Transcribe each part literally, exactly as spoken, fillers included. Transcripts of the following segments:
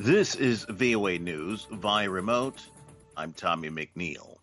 This is V O A News via remote. I'm Tommy McNeil.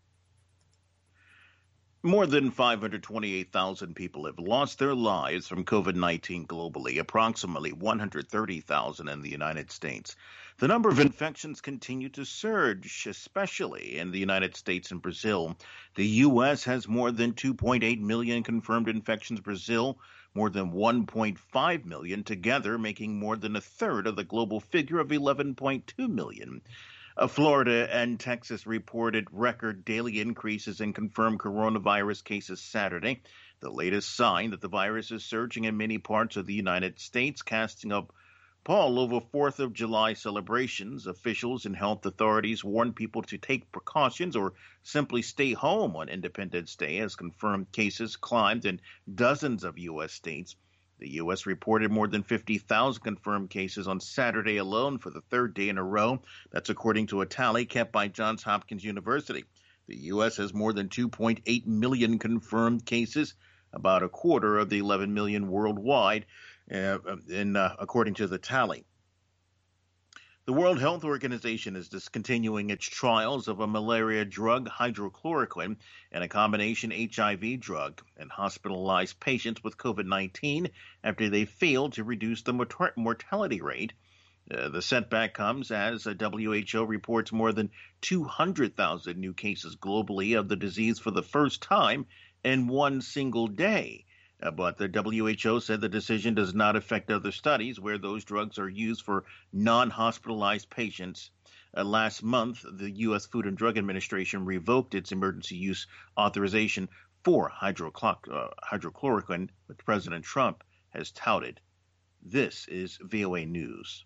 More than five hundred twenty-eight thousand people have lost their lives from COVID nineteen globally, approximately one hundred thirty thousand in the United States. The number of infections continue to surge, especially in the United States and Brazil. The U S has more than two point eight million confirmed infections. Brazil, more than one point five million, together making more than a third of the global figure of eleven point two million. Uh, Florida and Texas reported record daily increases in confirmed coronavirus cases Saturday, the latest sign that the virus is surging in many parts of the United States, casting a pall over fourth of July celebrations. Officials and health authorities warn people to take precautions or simply stay home on Independence Day as confirmed cases climbed in dozens of U S states. The U S reported more than fifty thousand confirmed cases on Saturday alone for the third day in a row. That's according to a tally kept by Johns Hopkins University. The U S has more than two point eight million confirmed cases, about a quarter of the eleven million worldwide, uh, in, uh, according to the tally. The World Health Organization is discontinuing its trials of a malaria drug, hydrochloroquine, and a combination H I V drug in hospitalized patients with COVID nineteen after they failed to reduce the mort- mortality rate. Uh, the setback comes as a W H O reports more than two hundred thousand new cases globally of the disease for the first time in one single day. Uh, but the W H O said the decision does not affect other studies where those drugs are used for non-hospitalized patients. Uh, last month, the U S Food and Drug Administration revoked its emergency use authorization for hydrochlor- uh, hydrochloroquine, which President Trump has touted. This is V O A News.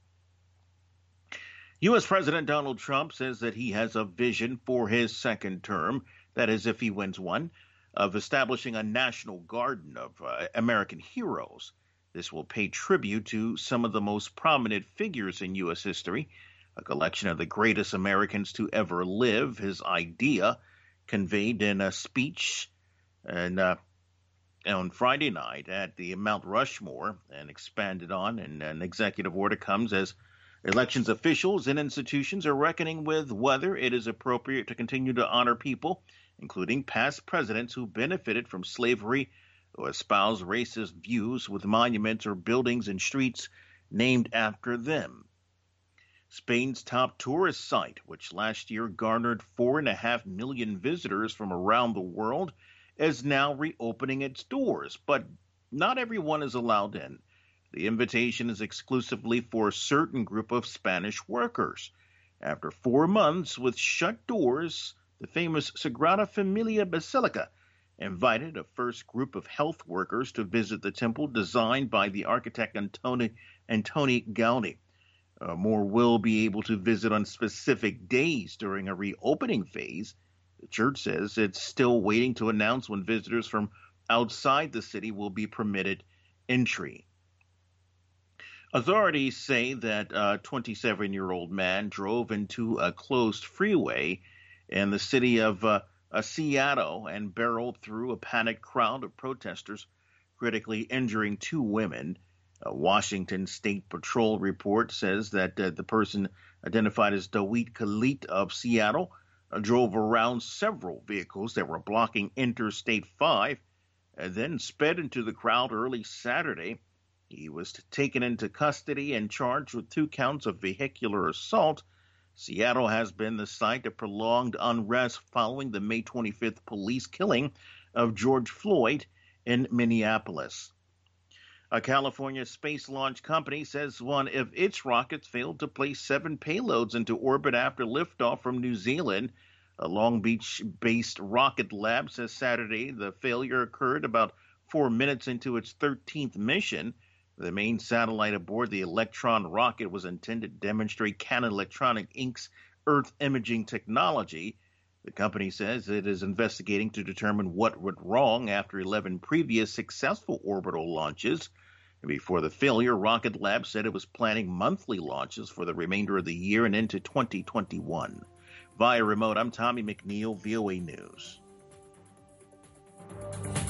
U S President Donald Trump says that he has a vision for his second term, that is, if he wins one, of establishing a national garden of uh, American heroes. This will pay tribute to some of the most prominent figures in U S history, a collection of the greatest Americans to ever live. His idea, conveyed in a speech and, uh, on Friday night at the Mount Rushmore and expanded on in an executive order, comes as elections officials and institutions are reckoning with whether it is appropriate to continue to honor people, including past presidents who benefited from slavery or espouse racist views, with monuments or buildings and streets named after them. Spain's top tourist site, which last year garnered four and a half million visitors from around the world, is now reopening its doors, but not everyone is allowed in. The invitation is exclusively for a certain group of Spanish workers. After four months with shut doors, the famous Sagrada Familia Basilica invited a first group of health workers to visit the temple designed by the architect Antoni, Antoni Gaudi. Uh, more will be able to visit on specific days during a reopening phase. The church says it's still waiting to announce when visitors from outside the city will be permitted entry. Authorities say that a twenty-seven-year-old man drove into a closed freeway in the city of uh, uh, Seattle and barreled through a panicked crowd of protesters, critically injuring two women. A Washington State Patrol report says that uh, the person identified as Dawit Khalid of Seattle uh, drove around several vehicles that were blocking Interstate five and then sped into the crowd early Saturday. He was taken into custody and charged with two counts of vehicular assault. Seattle has been the site of prolonged unrest following the May twenty-fifth police killing of George Floyd in Minneapolis. A California space launch company says one of its rockets failed to place seven payloads into orbit after liftoff from New Zealand. A Long Beach-based rocket lab says Saturday the failure occurred about four minutes into its thirteenth mission. The main satellite aboard the Electron rocket was intended to demonstrate Canon Electronic Incorporated's Earth imaging technology. The company says it is investigating to determine what went wrong after eleven previous successful orbital launches. Before the failure, Rocket Lab said it was planning monthly launches for the remainder of the year and into twenty twenty-one. Via remote, I'm Tommy McNeil, V O A News.